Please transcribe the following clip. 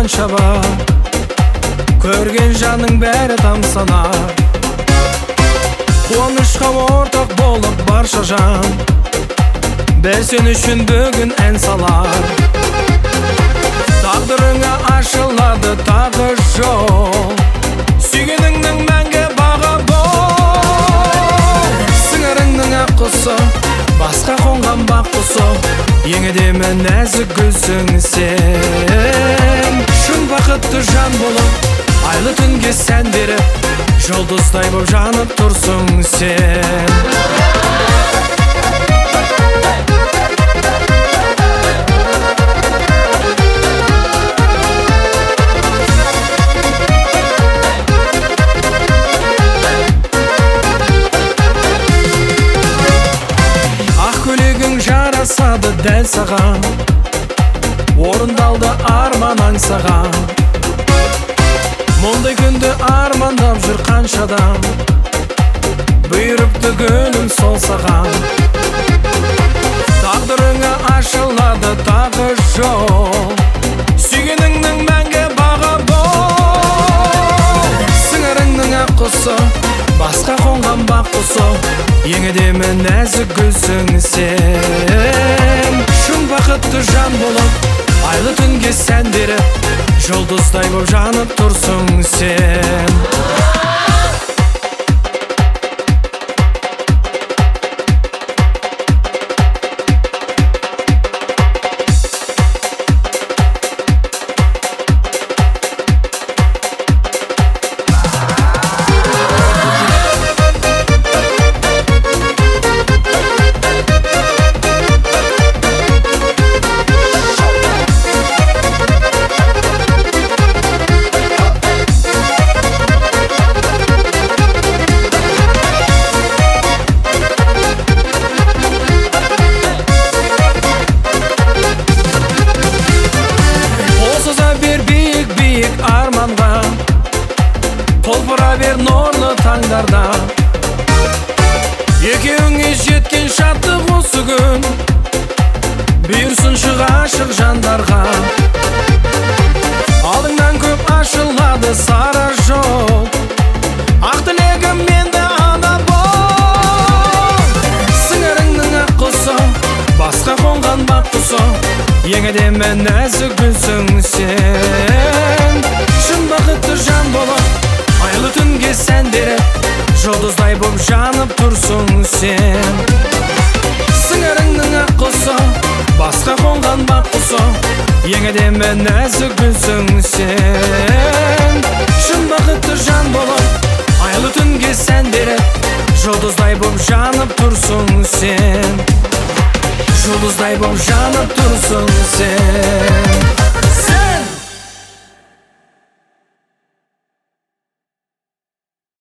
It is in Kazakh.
қанша бар, көрген жаның бәрі тамсанар. Қуанышқа ортақ болып барша жан, бір сен үшін бүгін ән салар. Тағдырыңа ашылады тағы жол, сүйгеніңнің мәңгі баға бол. Сыңарыңның аққұсы, басқа қонған бақ құсы, ең әдемі нәзік гүлсің сен. Шын бақытты жан болып, айлы түнге сән беріп, жұлдыздай боп жанып тұрсың сен. Ақ көйлегің жарасады дәл саған, орындалды арман аңсаған. Мұндай күнді армандап жүр қаншадан, бұйырыпты гүлім сол саған. Тағдырыңа ашылады тағы жол, сүйгеніңнің мәңгі баға бол. Сыңарыңның аққұсы, басқа қонған бақ құсы, ең әдемі нәзік гүлсің сен. Шын бақытты жан болып, айлы түнге сән беріп, жұлдыздай боп жанып тұрсың сен. Арманға толпыра бер нұрлы таңдарда, екеуіңе жеткен шаттық осы күн, бұйырсыншы ғашық жандарға. Алдыңнан көп ашылады сара жол, ақ тілегім менде ана бол. Сыңарыңның ақ құсы, басқа қонған бақ құсы, ең әдемі нәзік гүлсің сен. Шын бақытты жан болып, айлы түнге сән беріп, жұлдыздай боп жанып тұрсың сен. Сыңарыңның ақ құсы, басқа қонған бақ құсы, ең әдемі нәзік гүлсің сен. Шын бақытты жан болып, айлы түнге сән беріп, жұлдыздай боп жанып тұрсың сен. Жұлдыздай боп жанып тұрсың сен.